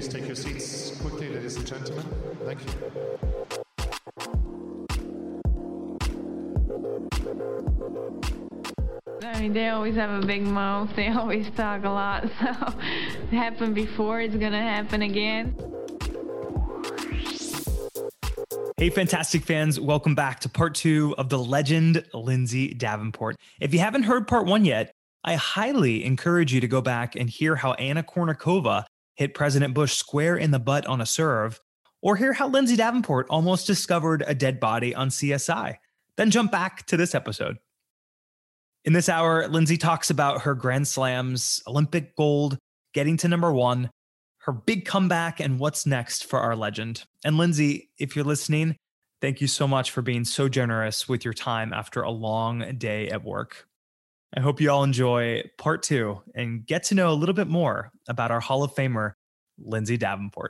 please take your seats quickly, ladies and gentlemen? Thank you. I mean, they always have a big mouth. They always talk a lot. So it happened before. It's going to happen again. Hey, Fantastic fans. Welcome back to part 2 of the legend, Lindsay Davenport. If you haven't heard part 1 yet, I highly encourage you to go back and hear how Anna Kournikova hit President Bush square in the butt on a serve, or hear how Lindsay Davenport almost discovered a dead body on CSI. Then jump back to this episode. In this hour, Lindsay talks about her Grand Slams, Olympic gold, getting to number 1, her big comeback, and what's next for our legend. And Lindsay, if you're listening, thank you so much for being so generous with your time after a long day at work. I hope you all enjoy part 2 and get to know a little bit more about our Hall of Famer, Lindsay Davenport.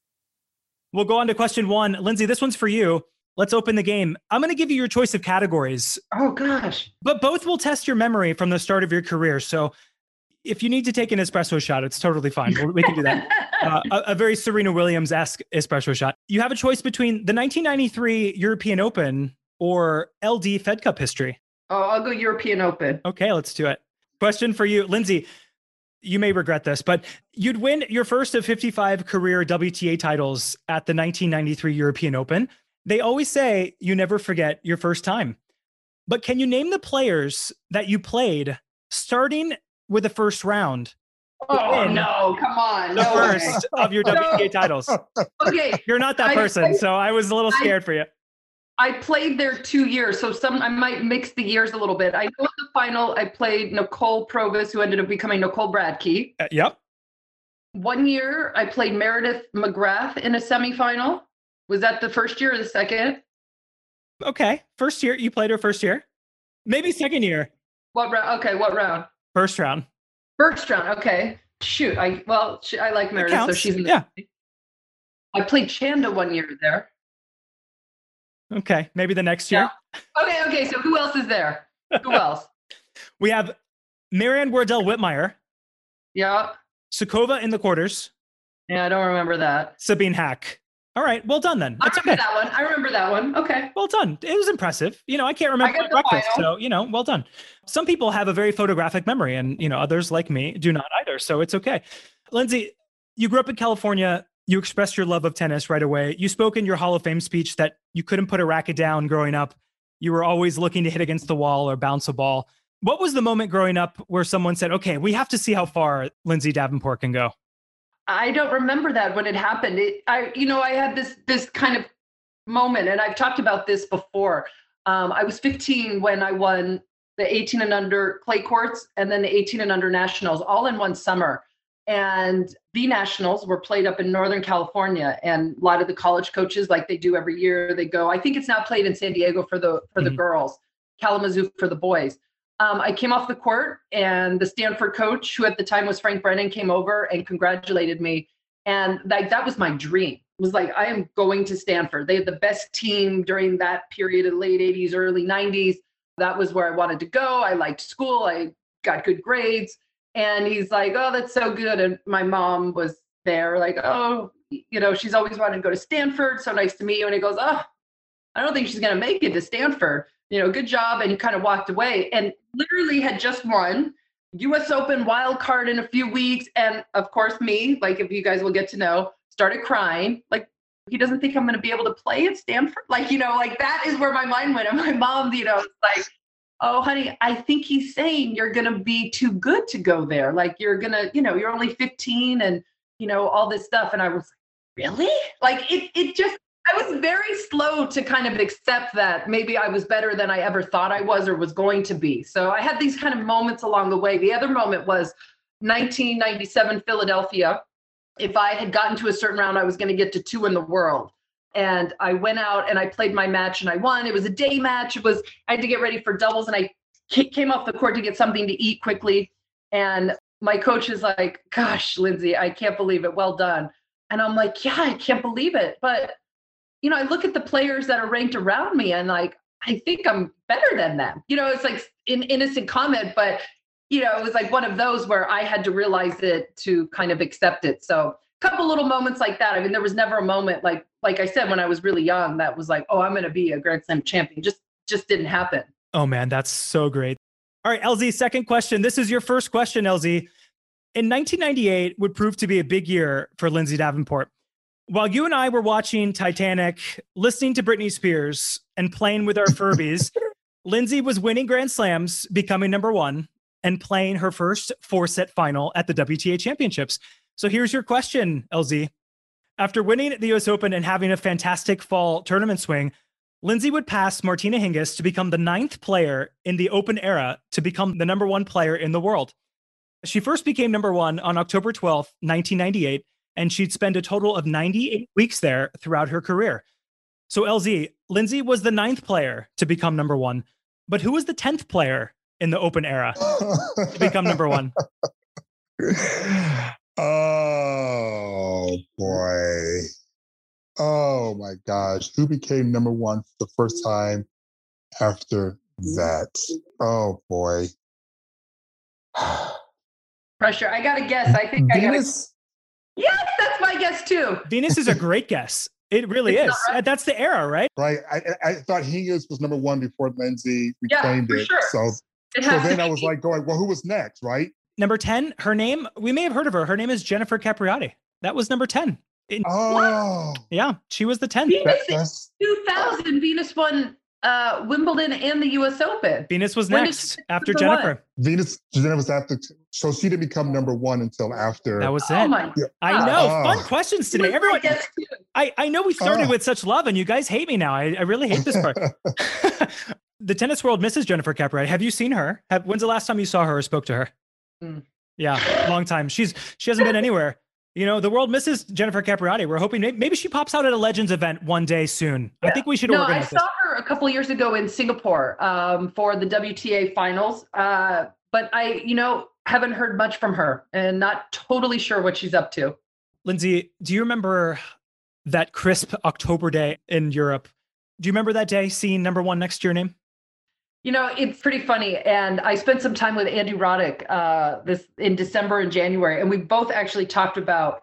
We'll go on to question 1. Lindsay, this one's for you. Let's open the game. I'm going to give you your choice of categories. Oh, gosh. But both will test your memory from the start of your career. So if you need to take an espresso shot, it's totally fine. We can do that. A very Serena Williams-esque espresso shot. You have a choice between the 1993 European Open or LD Fed Cup history. Oh, I'll go European Open. Okay, let's do it. Question for you, Lindsay. You may regret this, but you'd win your first of 55 career WTA titles at the 1993 European Open. They always say you never forget your first time. But can you name the players that you played starting with the first round? Oh, no, come on. The No first way. of your WTA titles. Okay. You're not that person, so I was a little scared for you. I played there 2 years, so I might mix the years a little bit. I know in the final, I played Nicole Provis, who ended up becoming Nicole Bradkey. Yep. 1 year, I played Meredith McGrath in a semifinal. Was that the first year or the second? Okay. First year. You played her first year. Maybe second year. What round? Okay, what round? First round. First round. Okay. Shoot. I like Meredith, so she's in the. Yeah. I played Chanda 1 year there. Okay. Maybe the next year. Yeah. Okay. So who else is there? Who else? We have Marianne Wardell Whitmire. Yeah. Sukova in the quarters. Yeah, I don't remember that. Sabine Hack. All right. Well done then. That's I remember that one. Okay. Well done. It was impressive. I can't remember breakfast. So, well done. Some people have a very photographic memory and, others like me do not either. So it's okay. Lindsay, you grew up in California. You expressed your love of tennis right away. You spoke in your Hall of Fame speech that you couldn't put a racket down growing up. You were always looking to hit against the wall or bounce a ball. What was the moment growing up where someone said, okay, we have to see how far Lindsay Davenport can go? I don't remember that when it happened. I had this kind of moment, and I've talked about this before. I was 15 when I won the 18 and under clay courts and then the 18 and under nationals all in one summer. And the nationals were played up in Northern California, and a lot of the college coaches, like they do every year, they go. I think it's now played in San Diego for the girls, Kalamazoo for the boys. I came off the court, and the Stanford coach, who at the time was Frank Brennan, came over and congratulated me. And that was my dream. It was like, I am going to Stanford. They had the best team during that period of the late 80s, early 90s. That was where I wanted to go. I liked school. I got good grades. And he's like, oh, that's so good. And my mom was there like, oh, she's always wanted to go to Stanford. So nice to meet you. And he goes, oh, I don't think she's going to make it to Stanford. Good job. And he kind of walked away and literally had just won US Open wild card in a few weeks. And of course, me, like, if you guys will get to know, started crying. Like, he doesn't think I'm going to be able to play at Stanford. Like, that is where my mind went. And my mom, like, oh, honey, I think he's saying you're going to be too good to go there. Like, you're going to, you're only 15 and, all this stuff. And I was like, really? Like, it just, I was very slow to kind of accept that maybe I was better than I ever thought I was or was going to be. So I had these kind of moments along the way. The other moment was 1997 Philadelphia. If I had gotten to a certain round, I was going to get to 2 in the world. And I went out and I played my match and I won. It was a day match. I had to get ready for doubles, and I came off the court to get something to eat quickly. And my coach is like, gosh, Lindsay, I can't believe it. Well done. And I'm like, yeah, I can't believe it. But I look at the players that are ranked around me and like, I think I'm better than them. It's like an innocent comment, but, it was like one of those where I had to realize it to kind of accept it. So couple little moments like that. I mean, there was never a moment like I said, when I was really young, that was like, oh, I'm going to be a Grand Slam champion. Just didn't happen. Oh man, that's so great. All right, LZ, second question. This is your first question, LZ. In 1998 would prove to be a big year for Lindsay Davenport. While you and I were watching Titanic, listening to Britney Spears, and playing with our Furbies, Lindsay was winning Grand Slams, becoming number one, and playing her first 4-set final at the WTA Championships. So here's your question, LZ. After winning the US Open and having a fantastic fall tournament swing, Lindsay would pass Martina Hingis to become the 9th player in the Open era to become the number one player in the world. She first became number one on October 12th, 1998, and she'd spend a total of 98 weeks there throughout her career. So LZ, Lindsay was the 9th player to become number one, but who was the 10th player in the Open era to become number one? Oh, boy. Oh, my gosh. Who became number one for the first time after that? Oh, boy. Pressure. I got to guess. I think Venus? Yes, that's my guess too. Venus is a great guess. It really is. Right. That's the era, right? Right. I thought Hingis was number one before Lindsay reclaimed it. Sure. So then I was like going, well, who was next, right? Number 10, her name, we may have heard of her. Her name is Jennifer Capriati. That was number 10. Yeah, she was the 10th. Venus in 2000, Venus won Wimbledon and the US Open. Venus was next after Jennifer. Venus was after, so she didn't become number one until after. That was it. Oh my God. I know. Fun questions today. Everyone, I know we started with such love and you guys hate me now. I really hate this part. The tennis world misses Jennifer Capriati. Have you seen her? When's the last time you saw her or spoke to her? Yeah, long time. She hasn't been anywhere. You know, the world misses Jennifer Capriati. We're hoping maybe she pops out at a Legends event one day soon. Yeah. I think we should organize this. I saw her a couple of years ago in Singapore for the WTA finals. But I, haven't heard much from her and not totally sure what she's up to. Lindsay, do you remember that crisp October day in Europe? Do you remember that day seeing number one next to your name? It's pretty funny. And I spent some time with Andy Roddick this in December and January, and we both actually talked about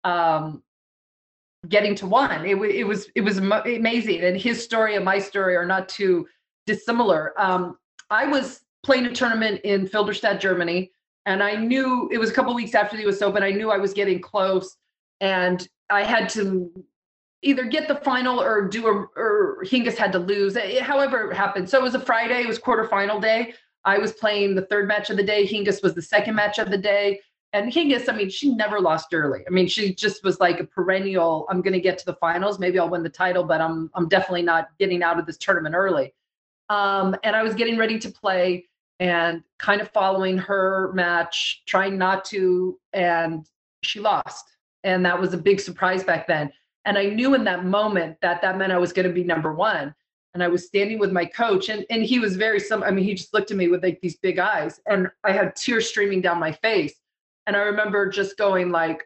getting to one. It was amazing. And his story and my story are not too dissimilar. I was playing a tournament in Filderstadt, Germany, and I knew it was a couple of weeks after the US Open. I knew I was getting close, and I had to either get the final or Hingis had to lose, however it happened. So it was a Friday, it was quarterfinal day. I was playing the third match of the day. Hingis was the second match of the day. And Hingis, she never lost early. She just was like a perennial, I'm going to get to the finals. Maybe I'll win the title, but I'm definitely not getting out of this tournament early. And I was getting ready to play and kind of following her match, trying not to, and she lost. And that was a big surprise back then. And I knew in that moment that meant I was going to be number one. And I was standing with my coach, and he was he just looked at me with like these big eyes, and I had tears streaming down my face. And I remember just going like,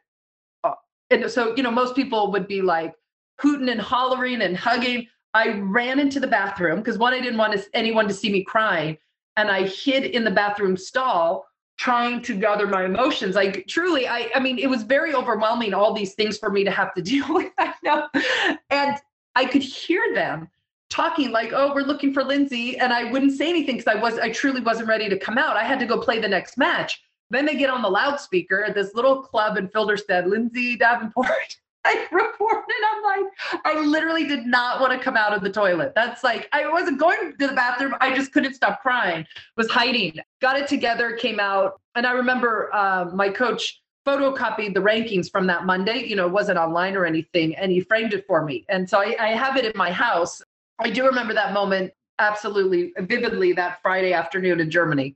and so, most people would be like hooting and hollering and hugging. I ran into the bathroom because I didn't want anyone to see me crying. And I hid in the bathroom stall trying to gather my emotions. Like truly, it was very overwhelming, all these things for me to have to deal with. I know. And I could hear them talking like, oh, we're looking for Lindsay. And I wouldn't say anything because I truly wasn't ready to come out. I had to go play the next match. Then they get on the loudspeaker at this little club in Filderstadt, Lindsay Davenport. I reported, I'm like, I literally did not want to come out of the toilet. That's like, I wasn't going to the bathroom. I just couldn't stop crying, was hiding, got it together, came out. And I remember my coach photocopied the rankings from that Monday, it wasn't online or anything, and he framed it for me. And so I have it in my house. I do remember that moment absolutely vividly, that Friday afternoon in Germany.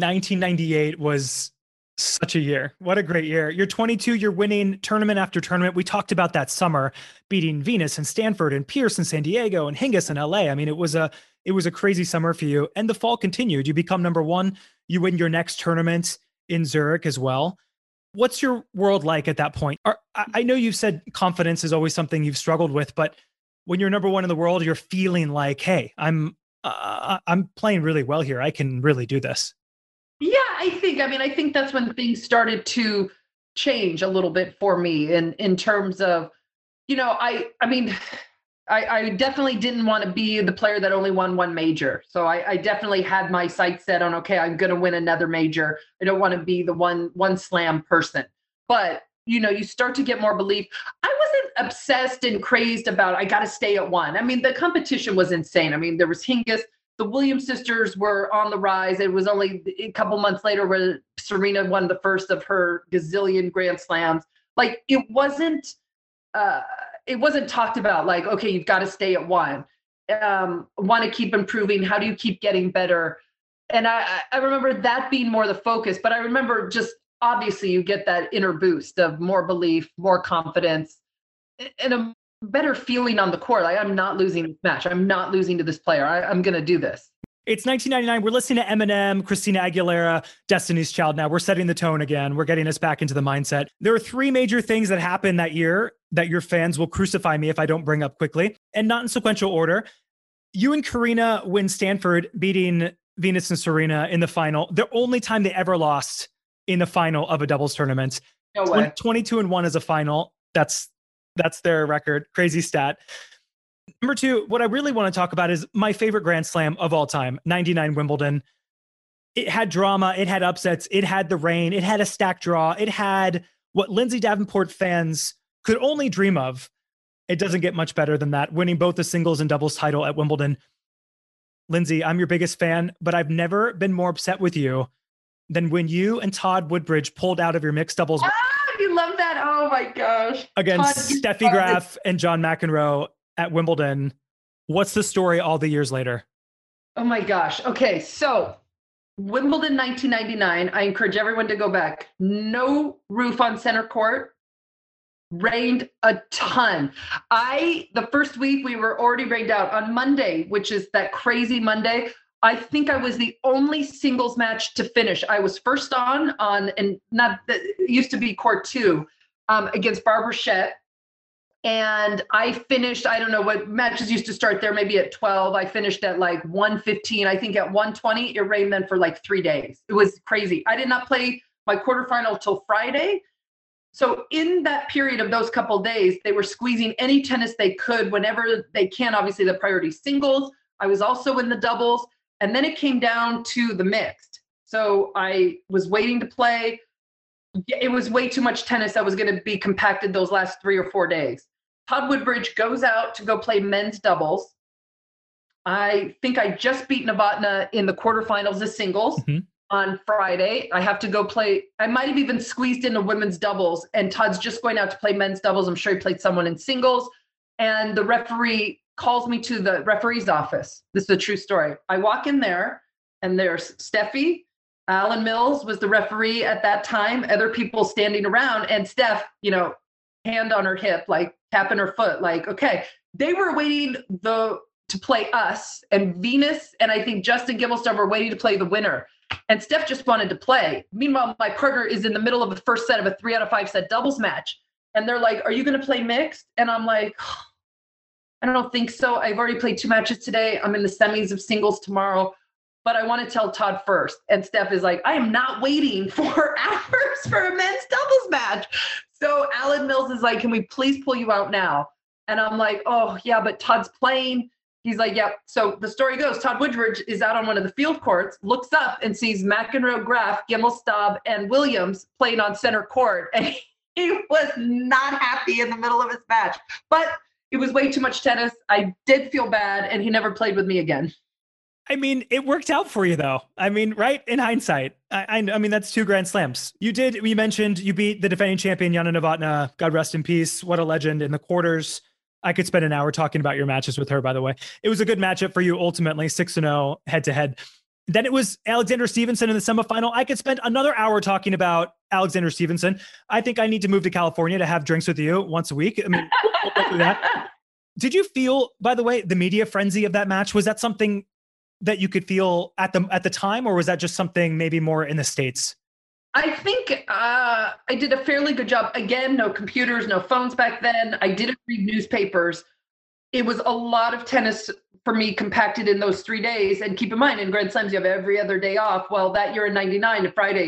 1998 was such a year. What a great year. You're 22, you're winning tournament after tournament. We talked about that summer, beating Venus and Stanford and Pierce and San Diego and Hingis and LA. It was a crazy summer for you. And the fall continued. You become number one. You win your next tournament in Zurich as well. What's your world like at that point? I know you've said confidence is always something you've struggled with, but when you're number one in the world, you're feeling like, hey, I'm playing really well here. I can really do this. Yeah, I think that's when things started to change a little bit for me in terms of, I definitely didn't want to be the player that only won one major. So I definitely had my sights set on, okay, I'm going to win another major. I don't want to be the one slam person. But, you start to get more belief. I wasn't obsessed and crazed about, I got to stay at one. I mean, the competition was insane. I mean, there was Hingis. The Williams sisters were on the rise. It was only a couple months later where Serena won the first of her gazillion Grand Slams. Like, it wasn't talked about like, okay, you've got to stay at one. Want to keep improving. How do you keep getting better? And I remember that being more the focus, but I remember just obviously you get that inner boost of more belief, more confidence, and a better feeling on the court. Like, I'm not losing this match. I'm not losing to this player. I'm going to do this. It's 1999. We're listening to Eminem, Christina Aguilera, Destiny's Child now. We're setting the tone again. We're getting us back into the mindset. There are three major things that happened that year that your fans will crucify me if I don't bring up quickly, and not in sequential order. You and Karina win Stanford, beating Venus and Serena in the final. The only time they ever lost in the final of a doubles tournament. No way. 22-1 as a final. That's their record. Crazy stat. Number two, what I really want to talk about is my favorite Grand Slam of all time, 99 Wimbledon. It had drama. It had upsets. It had the rain. It had a stacked draw. It had what Lindsay Davenport fans could only dream of. It doesn't get much better than that, winning both the singles and doubles title at Wimbledon. Lindsay, I'm your biggest fan, but I've never been more upset with you than when you and Todd Woodbridge pulled out of your mixed doubles. You love that. Oh my gosh. Against Steffi Graf and John McEnroe at Wimbledon. What's the story all the years later? Oh my gosh. Okay. So Wimbledon 1999, I encourage everyone to go back. No roof on center court. Rained a ton. The first week we were already rained out. On Monday, which is that crazy Monday, I think I was the only singles match to finish. I was first on, and not that it used to be court 2, against Barbara Shett. And I finished, I don't know what matches used to start there, maybe at 12. I finished at like 1:15. I think at 1:20, it rained then for like 3 days. It was crazy. I did not play my quarterfinal till Friday. So in that period of those couple of days, they were squeezing any tennis they could whenever they can. Obviously, the priority singles. I was also in the doubles. And then it came down to the mixed. So I was waiting to play. It was way too much tennis that was going to be compacted those last 3 or 4 days. Todd Woodbridge goes out to go play men's doubles. I think I just beat Novotná in the quarterfinals of singles on Friday. I have to go play. I might have even squeezed into women's doubles, and Todd's just going out to play men's doubles. I'm sure he played someone in singles. And the referee calls me to the referee's office. This is a true story. I walk in there, and there's Steffi. Alan Mills was the referee at that time. Other people standing around, and Steph, hand on her hip, like tapping her foot, like, okay. They were waiting to play us, and Venus and I think Justin Gimelstob were waiting to play the winner. And Steph just wanted to play. Meanwhile, my partner is in the middle of the first set of a 3 out of 5 set doubles match. And they're like, are you going to play mixed? And I'm like, I don't think so. I've already played 2 matches today. I'm in the semis of singles tomorrow, but I want to tell Todd first. And Steph is like, I am not waiting 4 hours for a men's doubles match. So Alan Mills is like, can we please pull you out now? And I'm like, oh yeah, but Todd's playing. He's like, yeah. So the story goes, Todd Woodbridge is out on one of the field courts, looks up and sees McEnroe, Graf, Gimelstob, and Williams playing on center court. And he was not happy in the middle of his match, but it was way too much tennis. I did feel bad, and he never played with me again. I mean, it worked out for you, though. I mean, right? In hindsight, I mean, that's 2 Grand Slams. You mentioned you beat the defending champion, Jana Novotná. God rest in peace. What a legend in the quarters. I could spend an hour talking about your matches with her, by the way. It was a good matchup for you, ultimately, 6-0 head-to-head. Then it was Alexander Stevenson in the semifinal. I could spend another hour talking about Alexander Stevenson. I think I need to move to California to have drinks with you once a week. I mean, we'll do that. Did you feel, by the way, the media frenzy of that match? Was that something that you could feel at the time, or was that just something maybe more in the States? I think I did a fairly good job. Again, no computers, no phones back then. I didn't read newspapers. It was a lot of tennis for me compacted in those 3 days. And keep in mind, in Grand Slams, you have every other day off. Well, that year in 99, Friday,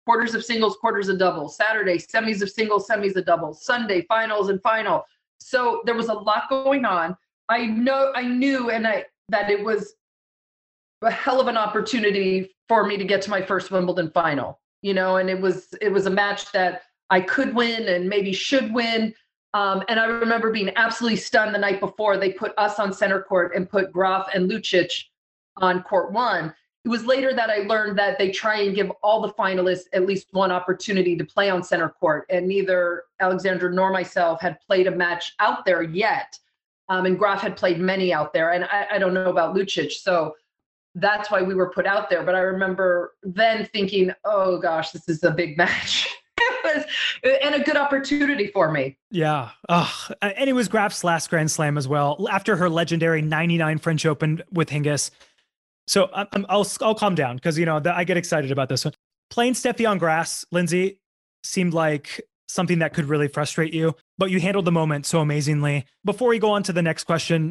quarters of singles, quarters of doubles. Saturday, semis of singles, semis of doubles. Sunday, finals and final. So there was a lot going on. I knew that it was a hell of an opportunity for me to get to my first Wimbledon final, and it was a match that I could win and maybe should win. And I remember being absolutely stunned the night before. They put us on center court and put Graf and Lucic on court one. It was later that I learned that they try and give all the finalists at least one opportunity to play on center court. And neither Alexandra nor myself had played a match out there yet. And Graf had played many out there. And I don't know about Lucic. So that's why we were put out there. But I remember then thinking, oh gosh, this is a big match. And a good opportunity for me. Yeah. And it was Graf's last Grand Slam as well, after her legendary 99 French Open with Hingis. So I'll calm down because, I get excited about this one. Playing Steffi on grass, Lindsay, seemed like something that could really frustrate you, but you handled the moment so amazingly. Before we go on to the next question,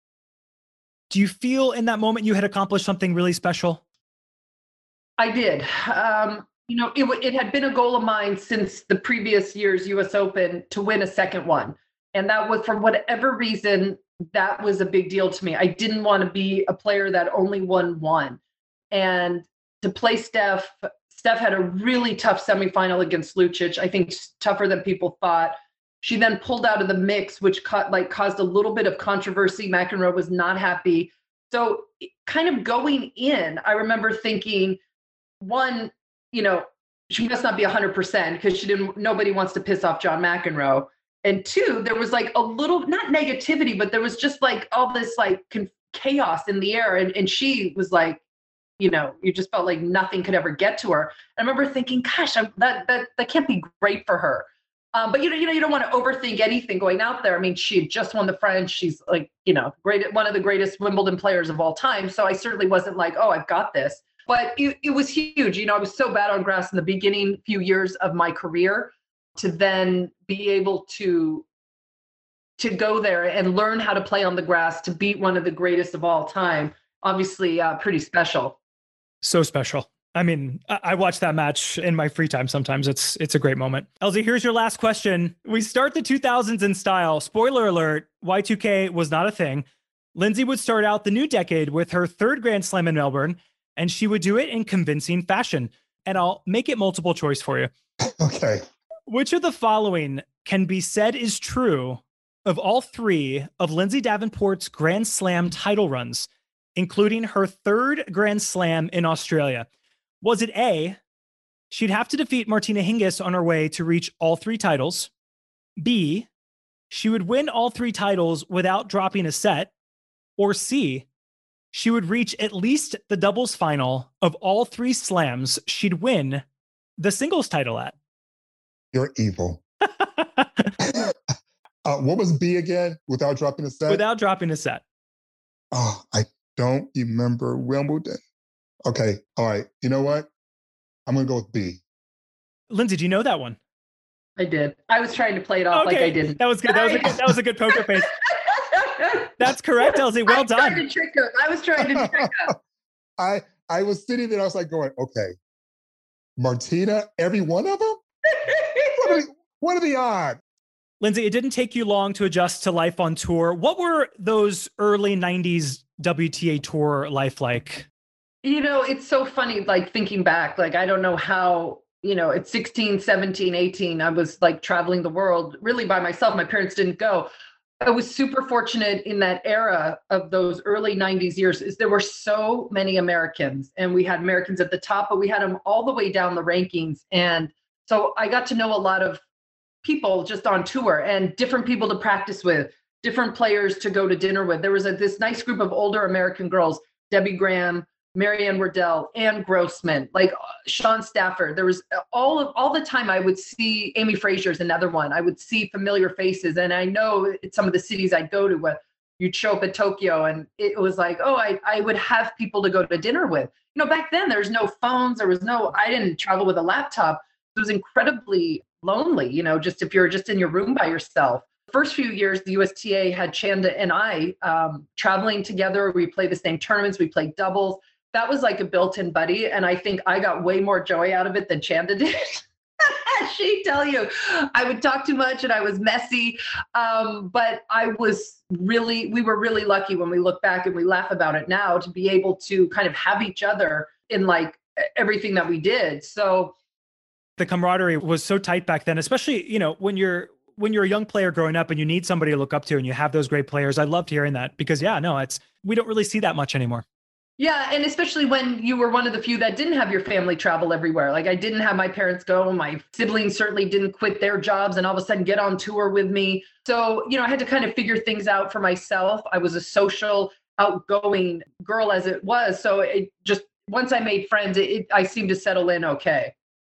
do you feel in that moment you had accomplished something really special? I did. It had been a goal of mine since the previous year's US Open to win a second one. And that was, for whatever reason, that was a big deal to me. I didn't want to be a player that only won one. And to play Steph had a really tough semifinal against Lucic. I think tougher than people thought. She then pulled out of the mix, which caused a little bit of controversy. McEnroe was not happy. So kind of going in, I remember thinking, one, she must not be 100% because nobody wants to piss off John McEnroe. And two, there was like a little, not negativity, but there was just like all this like chaos in the air. And she was like, you just felt like nothing could ever get to her. And I remember thinking, gosh, that can't be great for her. But you don't want to overthink anything going out there. I mean, she had just won the French. She's like, one of the greatest Wimbledon players of all time. So I certainly wasn't like, oh, I've got this. But it was huge. I was so bad on grass in the beginning few years of my career, to then be able to go there and learn how to play on the grass, to beat one of the greatest of all time. Obviously, pretty special. So special. I mean, I watch that match in my free time sometimes. It's a great moment. Elsie, here's your last question. We start the 2000s in style. Spoiler alert, Y2K was not a thing. Lindsay would start out the new decade with her third Grand Slam in Melbourne, and she would do it in convincing fashion. And I'll make it multiple choice for you. Okay. Which of the following can be said is true of all three of Lindsay Davenport's Grand Slam title runs, including her third Grand Slam in Australia? Was it A, she'd have to defeat Martina Hingis on her way to reach all three titles? B, she would win all three titles without dropping a set? Or C, she would reach at least the doubles final of all three slams she'd win the singles title at? You're evil. What was B again? Without dropping a set? Without dropping a set. Oh, I don't remember Wimbledon. Okay. All right. You know what? I'm going to go with B. Lindsay, do you know that one? I did. I was trying to play it off like I didn't. That was good. That was a good poker face. That's correct, Elsie. Well done. I was trying to trick her. I was sitting there. I was like going, okay, Martina, every one of them? What are the odds? Lindsay, it didn't take you long to adjust to life on tour. What were those early 90s WTA tour life like? It's so funny, like thinking back, like, I don't know how, at 16, 17, 18, I was like traveling the world really by myself. My parents didn't go. I was super fortunate in that era of those early 90s years is there were so many Americans, and we had Americans at the top, but we had them all the way down the rankings. And so I got to know a lot of people just on tour and different people to practice with, different players to go to dinner with. There was this nice group of older American girls, Debbie Graham, Marianne Wardell, Ann Grossman, like Sean Stafford. There was all the time I would see Amy Frazier's another one. I would see familiar faces. And I know some of the cities I'd go to, you'd show up at Tokyo and it was like, oh, I would have people to go to dinner with. Back then there's no phones. I didn't travel with a laptop. It was incredibly lonely, just if you're just in your room by yourself. First few years, the USTA had Chanda and I traveling together. We played the same tournaments. We played doubles. that was like a built-in buddy. And I think I got way more joy out of it than Chanda did. She'd tell you I would talk too much and I was messy. But we were really lucky when we look back and we laugh about it now to be able to kind of have each other in like everything that we did. So the camaraderie was so tight back then, especially, when you're a young player growing up and you need somebody to look up to and you have those great players. I loved hearing that because we don't really see that much anymore. Yeah. And especially when you were one of the few that didn't have your family travel everywhere. Like I didn't have my parents go. My siblings certainly didn't quit their jobs and all of a sudden get on tour with me. So, I had to kind of figure things out for myself. I was a social, outgoing girl as it was. So it just, once I made friends, I seemed to settle in okay.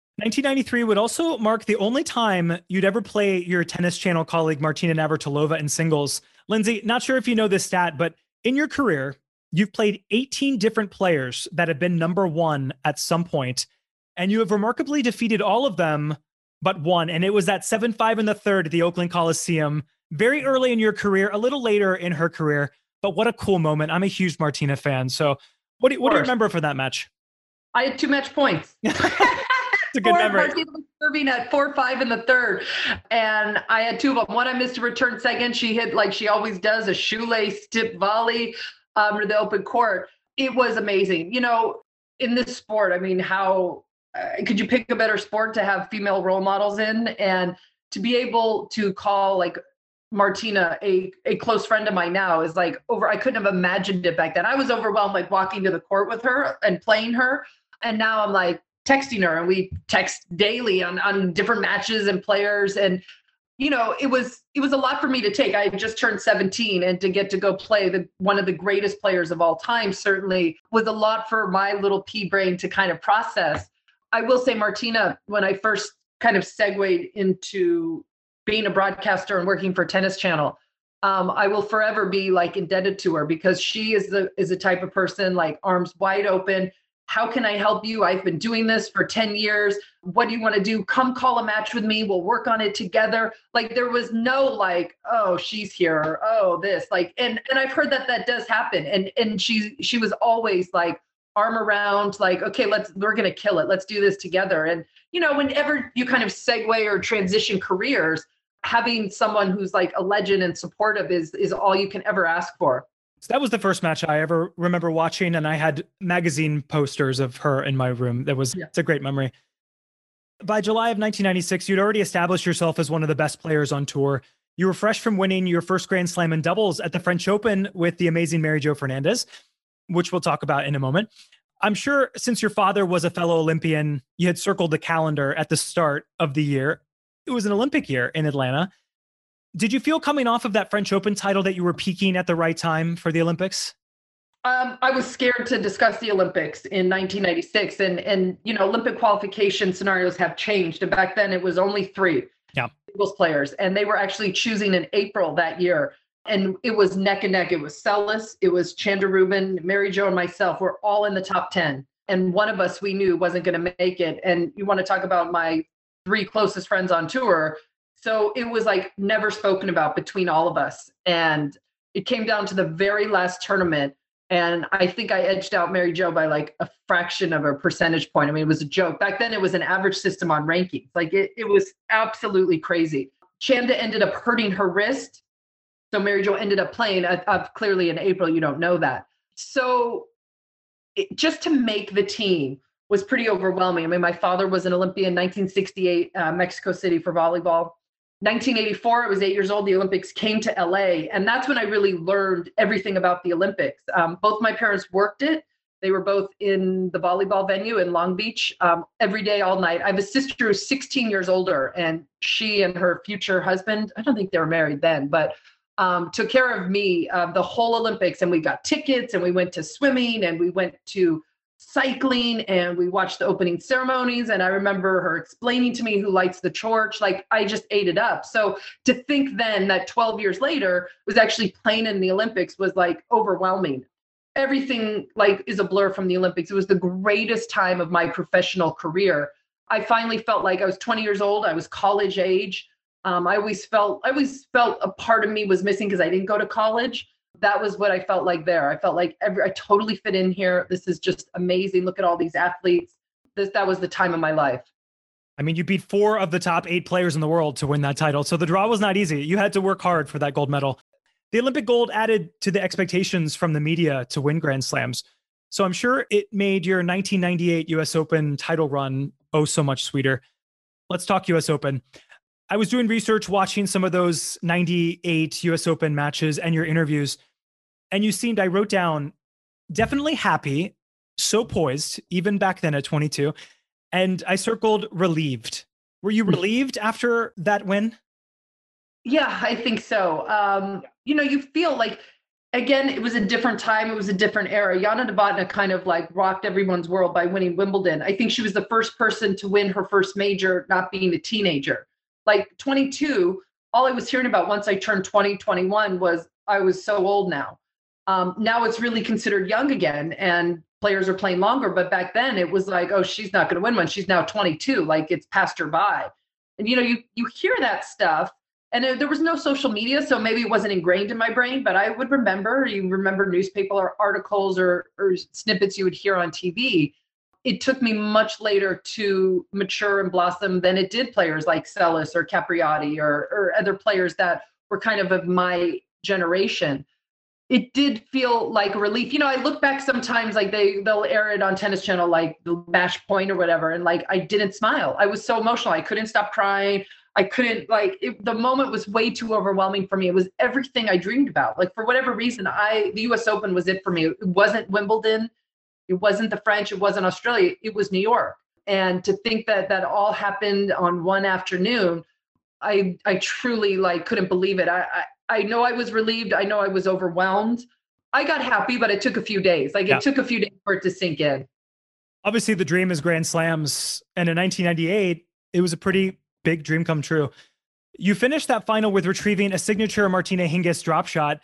1993 would also mark the only time you'd ever play your Tennis Channel colleague Martina Navratilova in singles. Lindsay, not sure if you know this stat, but in your career, you've played 18 different players that have been number one at some point, and you have remarkably defeated all of them but one, and it was that 7-5 in the third at the Oakland Coliseum, very early in your career, a little later in her career, but what a cool moment. I'm a huge Martina fan, so what do you remember from that match? I had 2 match points. It's a good memory. Martina was serving at 4-5 in the third, and I had 2 of them. One I missed a return second. She hit, like she always does, a shoelace tip volley to the open court. It was amazing. In this sport, I mean, how could you pick a better sport to have female role models in? And to be able to call like Martina a close friend of mine now is like I couldn't have imagined it back then. I was overwhelmed, like walking to the court with her and playing her. And now I'm like texting her and we text daily on different matches and players. And, it was a lot for me to take. I just turned 17 and to get to go play one of the greatest players of all time certainly was a lot for my little pea brain to kind of process. I will say Martina, when I first kind of segued into being a broadcaster and working for Tennis Channel, I will forever be like indebted to her because she is the type of person like arms wide open. How can I help you? I've been doing this for 10 years. What do you want to do? Come call a match with me. We'll work on it together. Like there was no like, oh, she's here, or oh, this, like, and I've heard that does happen. And she was always like arm around, like, okay, we're gonna kill it. Let's do this together. And whenever you kind of segue or transition careers, having someone who's like a legend and supportive is all you can ever ask for. So that was the first match I ever remember watching, and I had magazine posters of her in my room. It's a great memory. By July of 1996, you'd already established yourself as one of the best players on tour. You were fresh from winning your first Grand Slam in doubles at the French Open with the amazing Mary Jo Fernandez, which we'll talk about in a moment. I'm sure since your father was a fellow Olympian, you had circled the calendar at the start of the year. It was an Olympic year in Atlanta. Did you feel coming off of that French Open title that you were peaking at the right time for the Olympics? I was scared to discuss the Olympics in 1996 and Olympic qualification scenarios have changed. And back then it was only 3 singles players and they were actually choosing in April that year. And it was neck and neck. It was Celis, it was Chanda Rubin, Mary Jo and myself were all in the top 10. And one of us we knew wasn't going to make it. And you want to talk about my 3 closest friends on tour. So it was like never spoken about between all of us. And it came down to the very last tournament. And I think I edged out Mary Jo by like a fraction of a percentage point. I mean, it was a joke. Back then it was an average system on rankings. Like it was absolutely crazy. Chanda ended up hurting her wrist. So Mary Jo ended up playing clearly in April. You don't know that. So just to make the team was pretty overwhelming. I mean, my father was an Olympian, 1968, Mexico City for volleyball. 1984, I was 8 years old. The Olympics came to LA. And that's when I really learned everything about the Olympics. Both my parents worked it. They were both in the volleyball venue in Long Beach every day, all night. I have a sister who's 16 years older, and she and her future husband, I don't think they were married then, but took care of me the whole Olympics. And we got tickets and we went to swimming and we went to cycling and we watched the opening ceremonies. And I remember her explaining to me who lights the torch. Like I just ate it up. So to think then that 12 years later was actually playing in the Olympics was like overwhelming. Everything like is a blur from the Olympics. It was the greatest time of my professional career. I finally felt like I was 20 years old. I was college age. I always felt a part of me was missing because I didn't go to college. That was what I felt like there. I felt like I totally fit in here. This is just amazing. Look at all these athletes. That was the time of my life. I mean, you beat 4 of the top 8 players in the world to win that title. So the draw was not easy. You had to work hard for that gold medal. The Olympic gold added to the expectations from the media to win Grand Slams. So I'm sure it made your 1998 US Open title run oh so much sweeter. Let's talk US Open. I was doing research, watching some of those 98 US Open matches and your interviews. And you seemed, I wrote down, definitely happy, so poised, even back then at 22. And I circled relieved. Were you relieved after that win? Yeah, I think so. You feel like, again, it was a different time. It was a different era. Jana Novotná kind of like rocked everyone's world by winning Wimbledon. I think she was the first person to win her first major, not being a teenager. Like 22, all I was hearing about once I turned 20, 21 was I was so old now. Now it's really considered young again, and players are playing longer. But back then it was like, oh, she's not going to win one. She's now 22. Like it's passed her by. And, you hear that stuff. And there was no social media, so maybe it wasn't ingrained in my brain, but I would remember. You remember newspaper or articles or snippets you would hear on TV. It took me much later to mature and blossom than it did players like Seles or Capriati or other players that were kind of my generation. It did feel like a relief. I look back sometimes, like they'll air it on Tennis Channel, like the match point or whatever. And like, I didn't smile. I was so emotional. I couldn't stop crying. I couldn't the moment was way too overwhelming for me. It was everything I dreamed about. Like for whatever reason, the US Open was it for me. It wasn't Wimbledon. It wasn't the French. It wasn't Australia. It was New York. And to think that all happened on one afternoon, I truly couldn't believe it. I know I was relieved. I know I was overwhelmed. I got happy, but it took a few days. It took a few days for it to sink in. Obviously, the dream is Grand Slams. And in 1998, it was a pretty big dream come true. You finished that final with retrieving a signature Martina Hingis drop shot.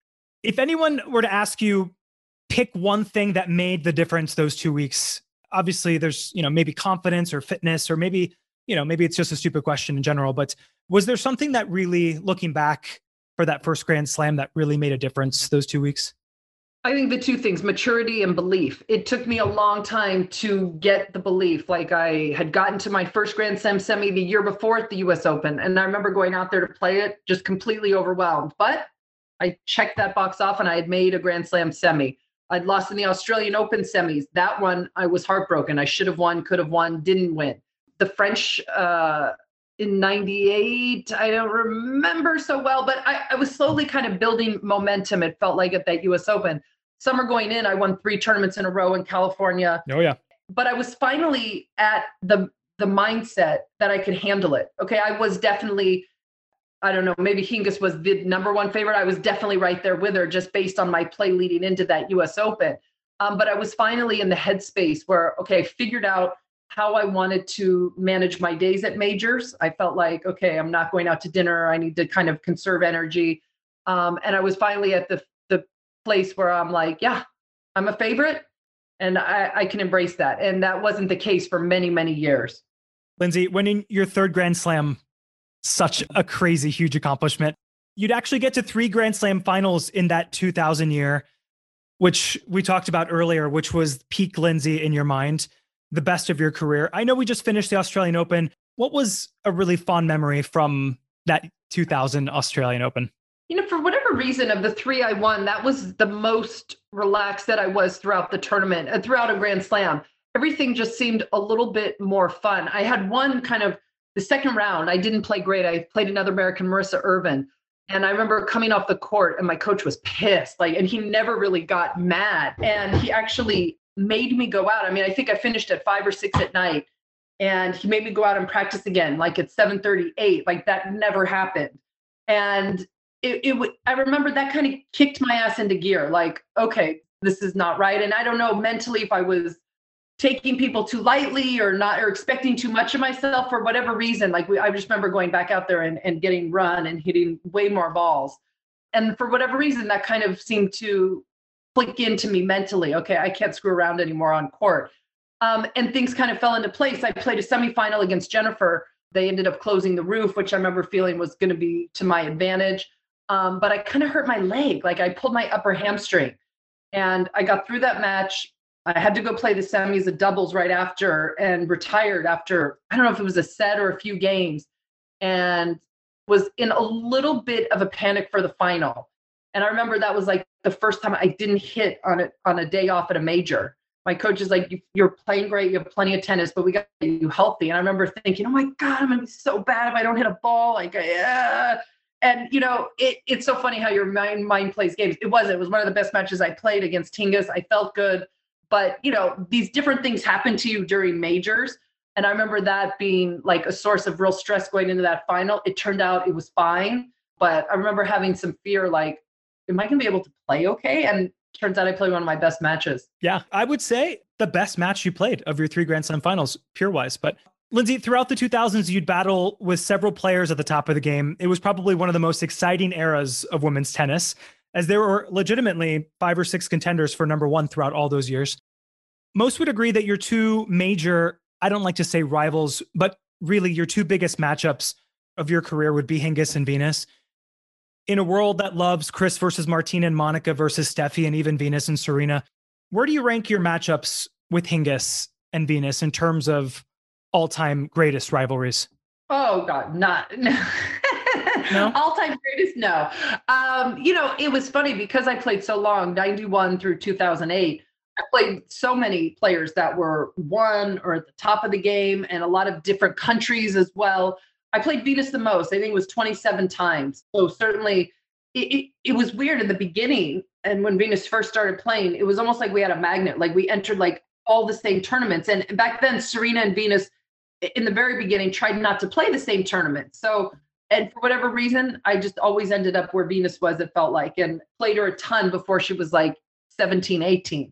If anyone were to ask you, pick one thing that made the difference those 2 weeks, obviously there's, maybe confidence or fitness, or maybe it's just a stupid question in general, but was there something that really, looking back for that first Grand Slam, that really made a difference those 2 weeks? I think the two things, maturity and belief. It took me a long time to get the belief. Like I had gotten to my first Grand Slam semi the year before at the US Open. And I remember going out there to play it, just completely overwhelmed. But I checked that box off and I had made a Grand Slam semi. I'd lost in the Australian Open semis. That one, I was heartbroken. I should have won, could have won, didn't win. The French in 98, I don't remember so well, but I was slowly kind of building momentum. It felt like at that US Open. Summer going in, I won 3 tournaments in a row in California. Oh, yeah. But I was finally at the mindset that I could handle it. Okay, I was definitely, I don't know, maybe Hingis was the number one favorite. I was definitely right there with her just based on my play leading into that US Open. But I was finally in the headspace where, okay, I figured out how I wanted to manage my days at majors. I felt like, okay, I'm not going out to dinner. I need to kind of conserve energy. And I was finally at the place where I'm like, yeah, I'm a favorite and I can embrace that. And that wasn't the case for many, many years. Lindsay, winning your 3rd Grand Slam, such a crazy, huge accomplishment. You'd actually get to 3 Grand Slam finals in that 2000 year, which we talked about earlier, which was peak Lindsay in your mind, the best of your career. I know we just finished the Australian Open. What was a really fond memory from that 2000 Australian Open? For whatever reason, of the 3 I won, that was the most relaxed that I was throughout the tournament and throughout a Grand Slam. Everything just seemed a little bit more fun. I had one kind of the second round. I didn't play great. I played another American, Marissa Irvin. And I remember coming off the court and my coach was pissed, and he never really got mad. And he actually made me go out. I mean, I think I finished at 5 or 6 at night and he made me go out and practice again, like at 7:38, like that never happened. And I remember that kind of kicked my ass into gear. Like, okay, this is not right. And I don't know mentally if I was taking people too lightly or not, or expecting too much of myself for whatever reason. I just remember going back out there and getting run and hitting way more balls. And for whatever reason, that kind of seemed to click into me mentally. Okay, I can't screw around anymore on court. And things kind of fell into place. I played a semifinal against Jennifer. They ended up closing the roof, which I remember feeling was going to be to my advantage. But I kind of hurt my leg. Like I pulled my upper hamstring and I got through that match. I had to go play the semis, the doubles right after, and retired after, I don't know if it was a set or a few games, and was in a little bit of a panic for the final. And I remember that was like the first time I didn't hit on a day off at a major. My coach is like, you're playing great, you have plenty of tennis, but we got you healthy. And I remember thinking, oh my God, I'm gonna be so bad if I don't hit a ball. Like, and it's so funny how your mind plays games. It was one of the best matches I played against Hingis. I felt good, but these different things happen to you during majors. And I remember that being like a source of real stress going into that final. It turned out it was fine, but I remember having some fear, like, am I gonna be able to play okay? And turns out I played one of my best matches. Yeah, I would say the best match you played of your 3 Grand Slam finals, pure-wise. But Lindsay, throughout the 2000s, you'd battle with several players at the top of the game. It was probably one of the most exciting eras of women's tennis, as there were legitimately 5 or 6 contenders for number 1 throughout all those years. Most would agree that your 2 major, I don't like to say rivals, but really your 2 biggest matchups of your career would be Hingis and Venus. In a world that loves Chris versus Martina and Monica versus Steffi and even Venus and Serena, where do you rank your matchups with Hingis and Venus in terms of all-time greatest rivalries? Oh God, not No? all-time greatest. No. It was funny because I played so long, 91 through 2008. I played so many players that were 1 or at the top of the game, and a lot of different countries as well. I played Venus the most. I think it was 27 times. So certainly it was weird in the beginning. And when Venus first started playing, it was almost like we had a magnet. Like we entered like all the same tournaments. And back then, Serena and Venus in the very beginning tried not to play the same tournament. So, and for whatever reason, I just always ended up where Venus was, it felt like, and played her a ton before she was like 17, 18.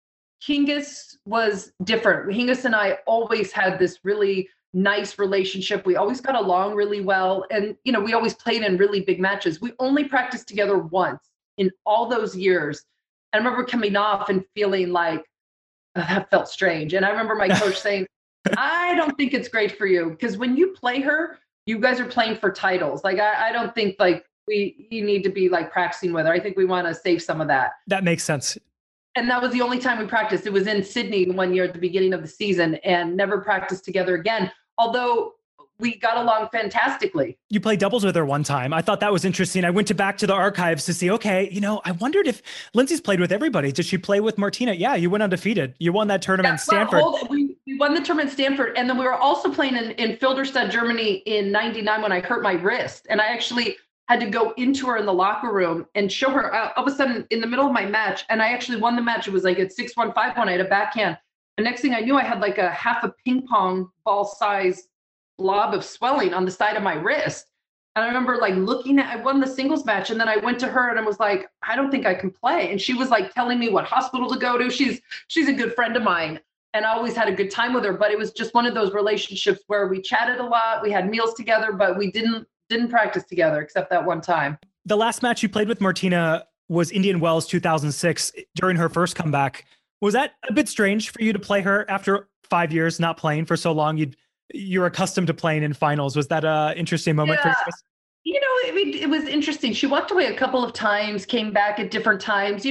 Hingis was different. Hingis and I always had this really nice relationship. We always got along really well. And, we always played in really big matches. We only practiced together once in all those years. I remember coming off and feeling like that felt strange. And I remember my coach saying, I don't think it's great for you because when you play her, you guys are playing for titles. Like, I don't think like you need to be like practicing with her. I think we want to save some of that. That makes sense. And that was the only time we practiced. It was in Sydney one year at the beginning of the season and never practiced together again. Although we got along fantastically. You played doubles with her one time. I thought that was interesting. I went back to the archives to see, okay, I wondered if Lindsay's played with everybody. Did she play with Martina? Yeah, you went undefeated. You won that tournament in Stanford. We won the tournament in Stanford. And then we were also playing in Filderstadt, Germany in 99 when I hurt my wrist. And I actually had to go into her in the locker room and show her all of a sudden in the middle of my match. And I actually won the match. It was like at 6-1, 5-1. I had a backhand. The next thing I knew, I had like a half a ping pong ball size blob of swelling on the side of my wrist. And I remember like I won the singles match. And then I went to her and I was like, I don't think I can play. And she was like telling me what hospital to go to. She's a good friend of mine. And I always had a good time with her. But it was just one of those relationships where we chatted a lot. We had meals together, but we didn't practice together except that one time. The last match you played with Martina was Indian Wells 2006 during her first comeback. Was that a bit strange for you to play her after 5 years not playing for so long? You're accustomed to playing in finals. Was that an interesting moment for you? It was interesting. She walked away a couple of times, came back at different times.